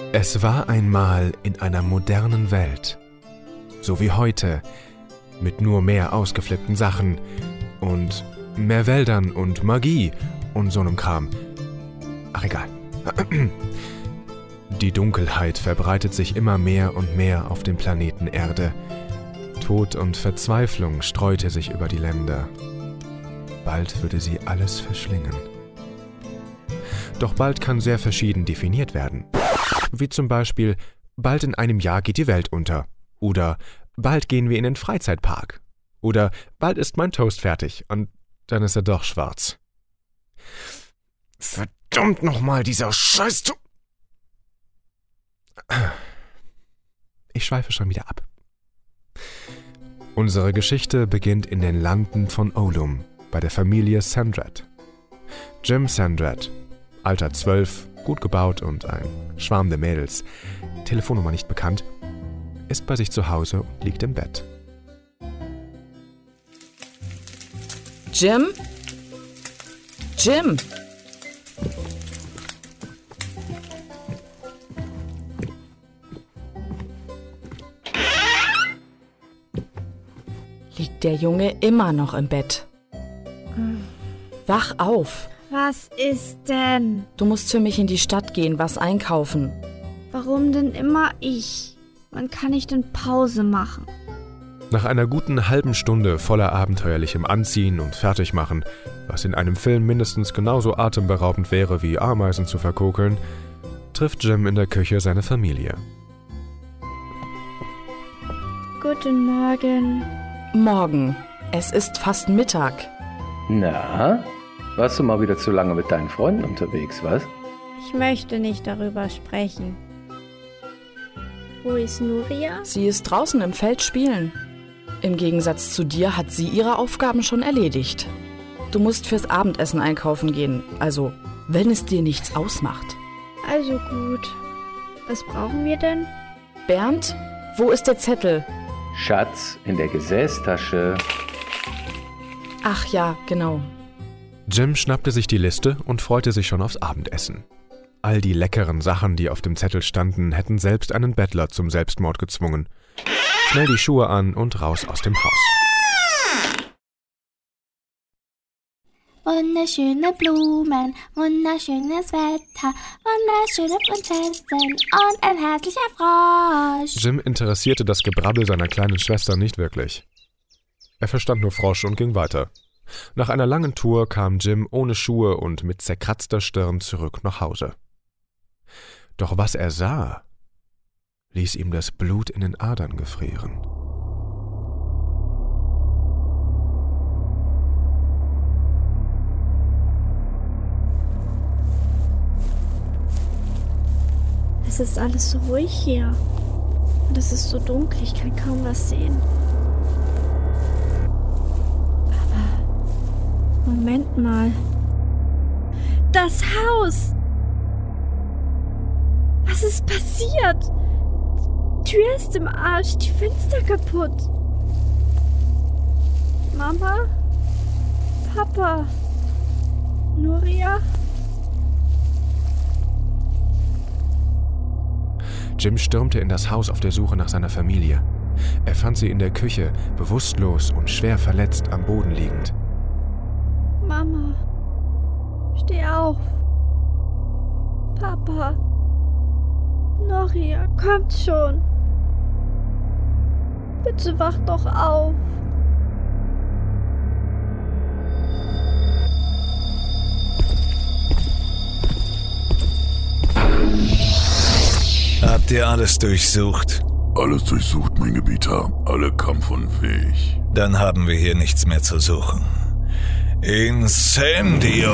Es war einmal in einer modernen Welt, so wie heute, mit nur mehr ausgeflippten Sachen und mehr Wäldern und Magie und so einem Kram. Ach, egal. Die Dunkelheit verbreitet sich immer mehr und mehr auf dem Planeten Erde. Tod und Verzweiflung streute sich über die Länder. Bald würde sie alles verschlingen. Doch bald kann sehr verschieden definiert werden. Wie zum Beispiel, bald in einem Jahr geht die Welt unter. Oder bald gehen wir in den Freizeitpark. Oder bald ist mein Toast fertig und dann ist er doch schwarz. Verdammt nochmal, dieser Scheiß... Ich schweife schon wieder ab. Unsere Geschichte beginnt in den Landen von Olum, bei der Familie Sandred. Jim Sandred, Alter 12, gut gebaut und ein Schwarm der Mädels, Telefonnummer nicht bekannt, ist bei sich zu Hause und liegt im Bett. Jim? Jim! Liegt der Junge immer noch im Bett? Wach auf! Was ist denn? Du musst für mich in die Stadt gehen, was einkaufen. Warum denn immer ich? Wann kann ich denn Pause machen? Nach einer guten halben Stunde voller abenteuerlichem Anziehen und Fertigmachen, was in einem Film mindestens genauso atemberaubend wäre, wie Ameisen zu verkokeln, trifft Jim in der Küche seine Familie. Guten Morgen. Morgen. Es ist fast Mittag. Na, warst du mal wieder zu lange mit deinen Freunden unterwegs, was? Ich möchte nicht darüber sprechen. Wo ist Nuria? Sie ist draußen im Feld spielen. Im Gegensatz zu dir hat sie ihre Aufgaben schon erledigt. Du musst fürs Abendessen einkaufen gehen, also wenn es dir nichts ausmacht. Also gut. Was brauchen wir denn? Bernd, wo ist der Zettel? Schatz, in der Gesäßtasche. Ach ja, genau. Jim schnappte sich die Liste und freute sich schon aufs Abendessen. All die leckeren Sachen, die auf dem Zettel standen, hätten selbst einen Bettler zum Selbstmord gezwungen. Schnell die Schuhe an und raus aus dem Haus. Wunderschöne Blumen, wunderschönes Wetter, wunderschöne Prinzessin und ein hässlicher Frosch. Jim interessierte das Gebrabbel seiner kleinen Schwester nicht wirklich. Er verstand nur Frosch und ging weiter. Nach einer langen Tour kam Jim ohne Schuhe und mit zerkratzter Stirn zurück nach Hause. Doch was er sah, ließ ihm das Blut in den Adern gefrieren. Es ist alles so ruhig hier. Und es ist so dunkel, ich kann kaum was sehen. Aber Moment mal. Das Haus! Was ist passiert? Die Tür ist im Arsch, die Fenster kaputt. Mama? Papa? Nuria? Jim stürmte in das Haus auf der Suche nach seiner Familie. Er fand sie in der Küche, bewusstlos und schwer verletzt am Boden liegend. Mama, steh auf. Papa, Nuria, kommt schon. Bitte wach doch auf. Habt ihr alles durchsucht? Alles durchsucht, mein Gebieter. Alle kampfunfähig. Dann haben wir hier nichts mehr zu suchen. Incendio!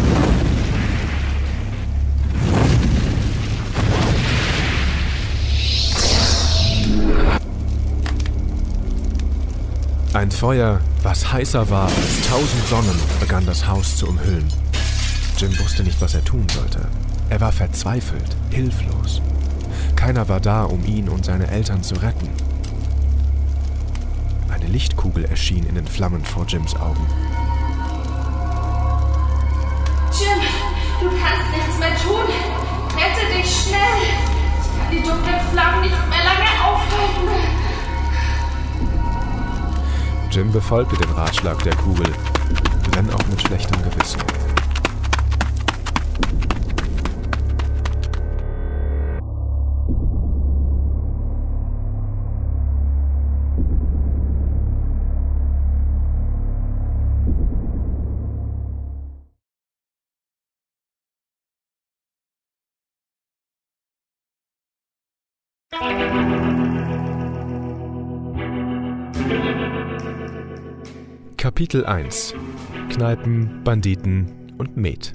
Ein Feuer, was heißer war als 1000 Sonnen, begann das Haus zu umhüllen. Jim wusste nicht, was er tun sollte. Er war verzweifelt, hilflos. Keiner war da, um ihn und seine Eltern zu retten. Eine Lichtkugel erschien in den Flammen vor Jims Augen. Jim, du kannst nichts mehr tun. Rette dich schnell. die dunklen Flammen nicht mehr lange aufhalten. Jim befolgte den Ratschlag der Kugel, wenn auch mit schlechtem Gewissen. Kapitel 1: Kneipen, Banditen und Met.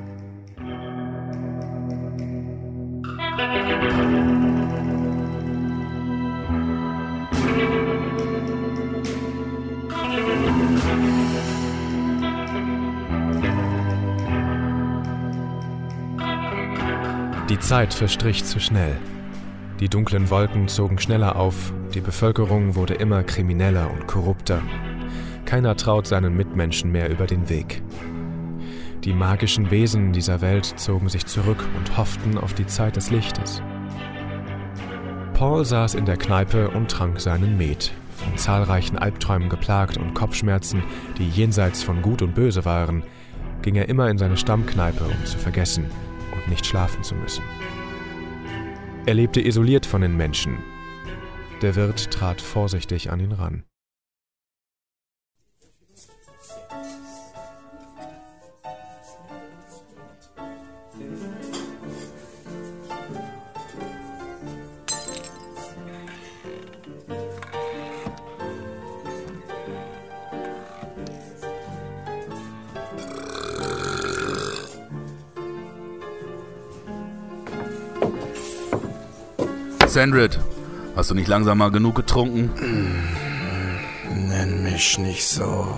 Die Zeit verstrich zu schnell. Die dunklen Wolken zogen schneller auf, die Bevölkerung wurde immer krimineller und korrupter. Keiner traut seinen Mitmenschen mehr über den Weg. Die magischen Wesen dieser Welt zogen sich zurück und hofften auf die Zeit des Lichtes. Paul saß in der Kneipe und trank seinen Met, von zahlreichen Albträumen geplagt und Kopfschmerzen, die jenseits von Gut und Böse waren, ging er immer in seine Stammkneipe, um zu vergessen und nicht schlafen zu müssen. Er lebte isoliert von den Menschen. Der Wirt trat vorsichtig an ihn ran. Sandred, hast du nicht langsam mal genug getrunken? Nenn mich nicht so.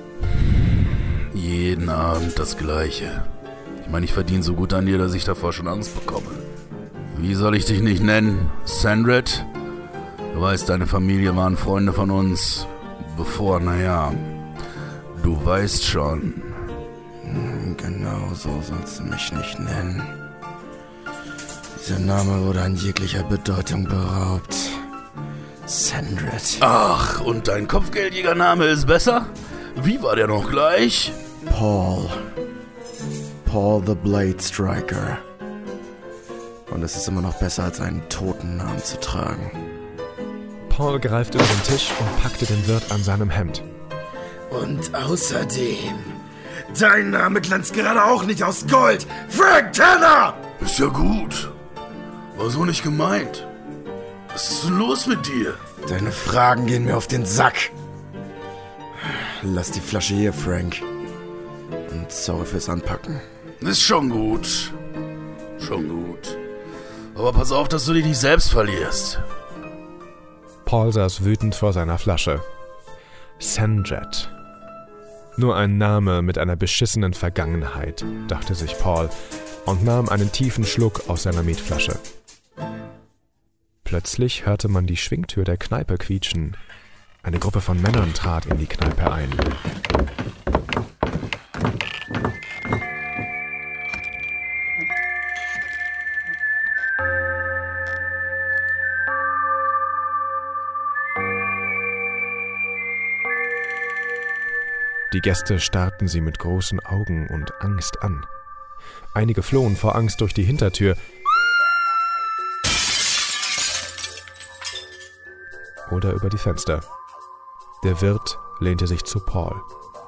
Jeden Abend das Gleiche. Ich meine, ich verdiene so gut an dir, dass ich davor schon Angst bekomme. Wie soll ich dich nicht nennen? Sandred? Du weißt, deine Familie waren Freunde von uns. Bevor, du weißt schon. Genau so sollst du mich nicht nennen. Dieser Name wurde an jeglicher Bedeutung beraubt. Sandred. Ach, und dein Kopfgeldjägername ist besser? Wie war der noch gleich? Paul. Paul the Blade Striker. Und es ist immer noch besser, als einen Totennamen zu tragen. Paul greift über den Tisch und packte den Wirt an seinem Hemd. Und außerdem, dein Name glänzt gerade auch nicht aus Gold. Frank Tanner! Ist ja gut. War so nicht gemeint. Was ist denn los mit dir? Deine Fragen gehen mir auf den Sack. Lass die Flasche hier, Frank. Und sorry fürs Anpacken. Ist schon gut. Schon gut. Aber pass auf, dass du dich nicht selbst verlierst. Paul saß wütend vor seiner Flasche. Sandred. Nur ein Name mit einer beschissenen Vergangenheit, dachte sich Paul und nahm einen tiefen Schluck aus seiner Metflasche. Plötzlich hörte man die Schwingtür der Kneipe quietschen. Eine Gruppe von Männern trat in die Kneipe ein. Die Gäste starrten sie mit großen Augen und Angst an. Einige flohen vor Angst durch die Hintertür oder über die Fenster. Der Wirt lehnte sich zu Paul.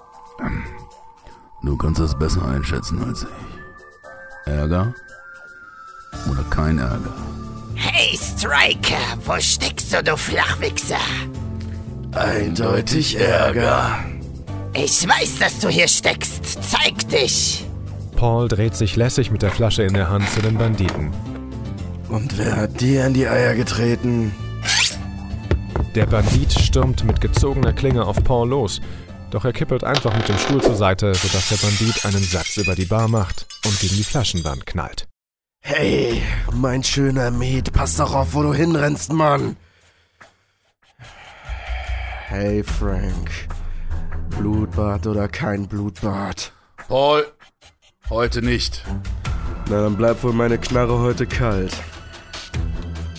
Du kannst das besser einschätzen als ich. Ärger oder kein Ärger? Hey Striker, wo steckst du Flachwichser? Eindeutig Ärger. Ich weiß, dass du hier steckst. Zeig dich! Paul dreht sich lässig mit der Flasche in der Hand zu den Banditen. Und wer hat dir in die Eier getreten? Der Bandit stürmt mit gezogener Klinge auf Paul los, doch er kippelt einfach mit dem Stuhl zur Seite, sodass der Bandit einen Satz über die Bar macht und gegen die Flaschenwand knallt. Hey, mein schöner Met, pass doch auf, wo du hinrennst, Mann! Hey, Frank. Blutbad oder kein Blutbad? Paul, heute nicht. Na, dann bleibt wohl meine Knarre heute kalt.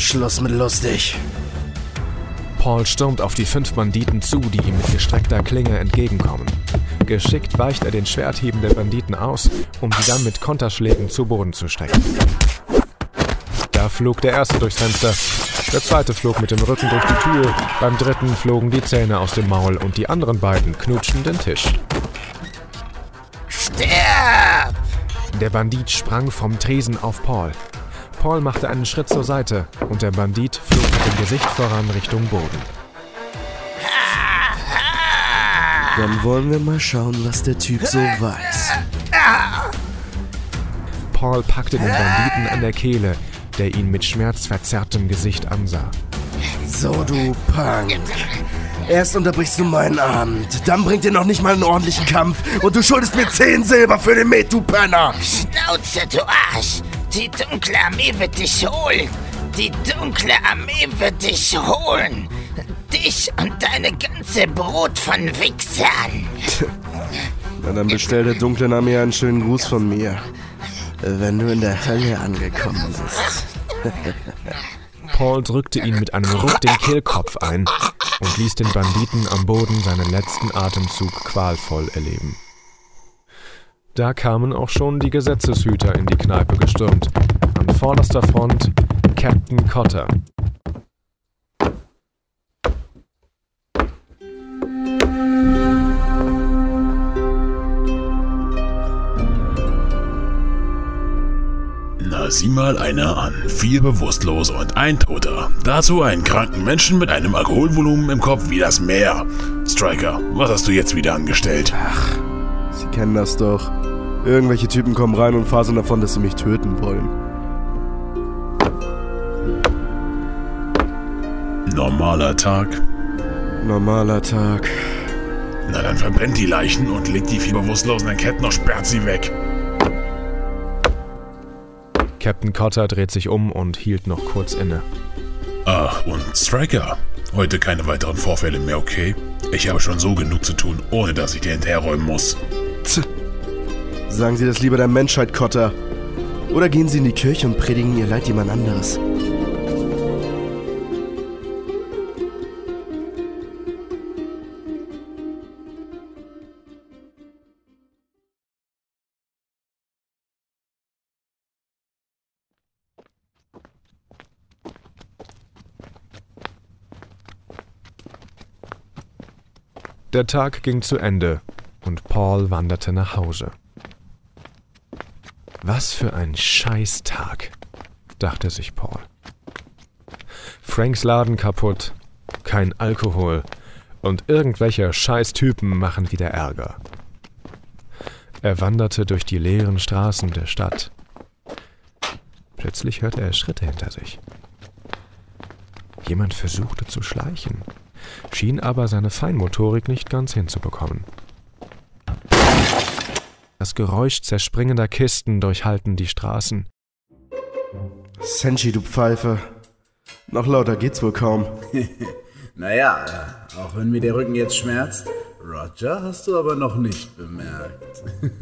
Schluss mit lustig. Paul stürmt auf die 5 Banditen zu, die ihm mit gestreckter Klinge entgegenkommen. Geschickt weicht er den Schwerthieben der Banditen aus, um sie dann mit Konterschlägen zu Boden zu strecken. Da flog der erste durchs Fenster, der zweite flog mit dem Rücken durch die Tür, beim dritten flogen die Zähne aus dem Maul und die anderen beiden knutschten den Tisch. Sterb! Der Bandit sprang vom Tresen auf Paul. Paul machte einen Schritt zur Seite und der Bandit flog mit dem Gesicht voran Richtung Boden. Dann wollen wir mal schauen, was der Typ so weiß. Paul packte den Banditen an der Kehle, der ihn mit schmerzverzerrtem Gesicht ansah. So, du Punk. Erst unterbrichst du meinen Abend, dann bringt dir noch nicht mal einen ordentlichen Kampf und du schuldest mir 10 Silber für den Met, du Penner! Schnauze, du Arsch! Die dunkle Armee wird dich holen! Die dunkle Armee wird dich holen! Dich und deine ganze Brut von Wichsern! Na dann bestell der dunklen Armee einen schönen Gruß von mir, wenn du in der Hölle angekommen bist. Paul drückte ihn mit einem Ruck den Kehlkopf ein und ließ den Banditen am Boden seinen letzten Atemzug qualvoll erleben. Da kamen auch schon die Gesetzeshüter in die Kneipe gestürmt. An vorderster Front Captain Cotter. Na, sieh mal einer an. 4 Bewusstlose und 1 Toter. Dazu einen kranken Menschen mit einem Alkoholvolumen im Kopf wie das Meer. Striker, was hast du jetzt wieder angestellt? Ach, Sie kennen das doch. Irgendwelche Typen kommen rein und faseln davon, dass sie mich töten wollen. Normaler Tag. Normaler Tag. Na, dann verbrennt die Leichen und legt die 4 Bewusstlosen in Ketten und sperrt sie weg. Captain Cotter dreht sich um und hielt noch kurz inne. Ach, und Striker, heute keine weiteren Vorfälle mehr, okay? Ich habe schon so genug zu tun, ohne dass ich dir hinterherräumen muss. Sagen Sie das lieber der Menschheit, Cotter. Oder gehen Sie in die Kirche und predigen Ihr Leid jemand anderes. Der Tag ging zu Ende und Paul wanderte nach Hause. Was für ein Scheißtag, dachte sich Paul. Franks Laden kaputt, kein Alkohol und irgendwelche Scheißtypen machen wieder Ärger. Er wanderte durch die leeren Straßen der Stadt. Plötzlich hörte er Schritte hinter sich. Jemand versuchte zu schleichen, schien aber seine Feinmotorik nicht ganz hinzubekommen. Das Geräusch zerspringender Kisten durchhallten die Straßen. Senshi, du Pfeife. Noch lauter geht's wohl kaum. Naja, auch wenn mir der Rücken jetzt schmerzt, Roger hast du aber noch nicht bemerkt.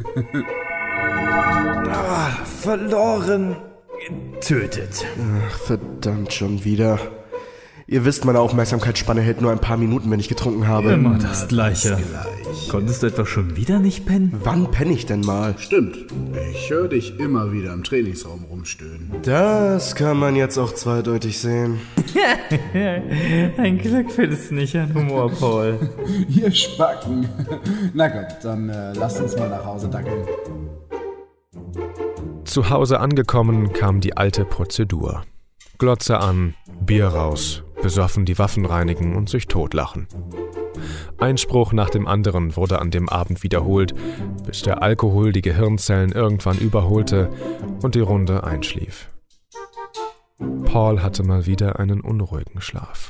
Verloren. Getötet. Ach, verdammt, schon wieder. Ihr wisst, meine Aufmerksamkeitsspanne hält nur ein paar Minuten, wenn ich getrunken habe. Immer das Gleiche. Konntest du etwa schon wieder nicht pennen? Wann penne ich denn mal? Stimmt. Ich höre dich immer wieder im Trainingsraum rumstöhnen. Das kann man jetzt auch zweideutig sehen. Ein Glück findest du nicht an Humor, Paul. Ihr Spacken. Na gut, dann lasst uns mal nach Hause dackeln. Zu Hause angekommen kam die alte Prozedur. Glotze an, Bier raus, besoffen die Waffen reinigen und sich totlachen. Ein Spruch nach dem anderen wurde an dem Abend wiederholt, bis der Alkohol die Gehirnzellen irgendwann überholte und die Runde einschlief. Paul hatte mal wieder einen unruhigen Schlaf.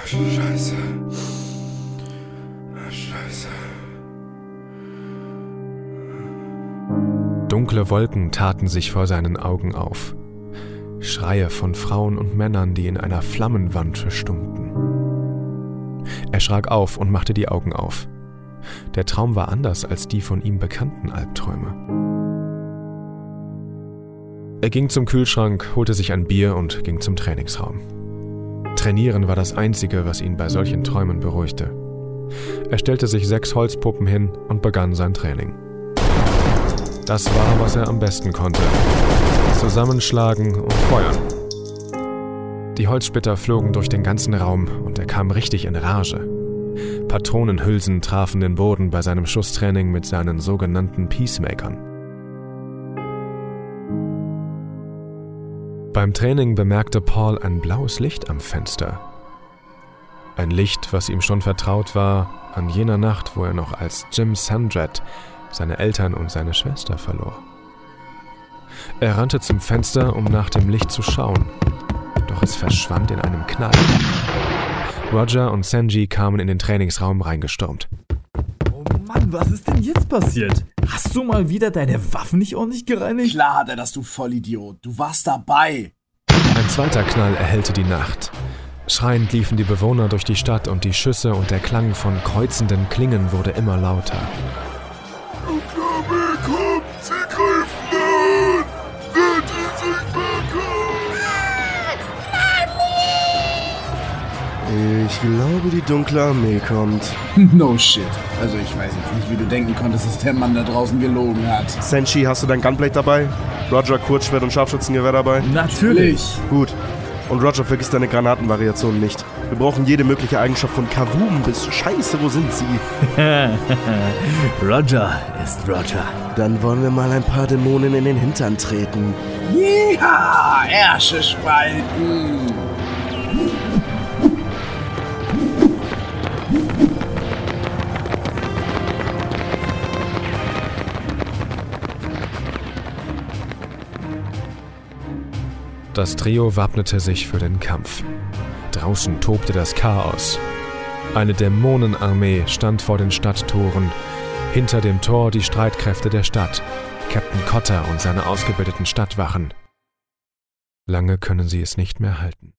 Scheiße. Dunkle Wolken taten sich vor seinen Augen auf. Schreie von Frauen und Männern, die in einer Flammenwand verstummten. Er schrak auf und machte die Augen auf. Der Traum war anders als die von ihm bekannten Albträume. Er ging zum Kühlschrank, holte sich ein Bier und ging zum Trainingsraum. Trainieren war das Einzige, was ihn bei solchen Träumen beruhigte. Er stellte sich 6 Holzpuppen hin und begann sein Training. Das war, was er am besten konnte. Zusammenschlagen und feuern. Die Holzsplitter flogen durch den ganzen Raum und er kam richtig in Rage. Patronenhülsen trafen den Boden bei seinem Schusstraining mit seinen sogenannten Peacemakern. Beim Training bemerkte Paul ein blaues Licht am Fenster. Ein Licht, was ihm schon vertraut war an jener Nacht, wo er noch als Jim Sandred seine Eltern und seine Schwester verlor. Er rannte zum Fenster, um nach dem Licht zu schauen, doch es verschwand in einem Knall. Roger und Sanji kamen in den Trainingsraum reingestürmt. Oh Mann, was ist denn jetzt passiert? Hast du mal wieder deine Waffen nicht ordentlich gereinigt? Klar hat er das, du Vollidiot. Du warst dabei. Ein zweiter Knall erhellte die Nacht. Schreiend liefen die Bewohner durch die Stadt und die Schüsse und der Klang von kreuzenden Klingen wurde immer lauter. Kommt, sie greifen an! Wird sich Ich glaube, die dunkle Armee kommt. No shit. Also ich weiß jetzt nicht, wie du denken konntest, dass der Mann da draußen gelogen hat. Senshi, hast du dein Gunblade dabei? Roger, Kurzschwert und Scharfschützengewehr dabei? Natürlich. Gut. Und Roger, vergiss deine Granatenvariation nicht. Wir brauchen jede mögliche Eigenschaft von Kavum bis Scheiße, wo sind sie? Roger ist Roger. Dann wollen wir mal ein paar Dämonen in den Hintern treten. Ja, Ärsche spalten. Das Trio wappnete sich für den Kampf. Draußen tobte das Chaos. Eine Dämonenarmee stand vor den Stadttoren. Hinter dem Tor die Streitkräfte der Stadt, Captain Cotter und seine ausgebildeten Stadtwachen. Lange können sie es nicht mehr halten.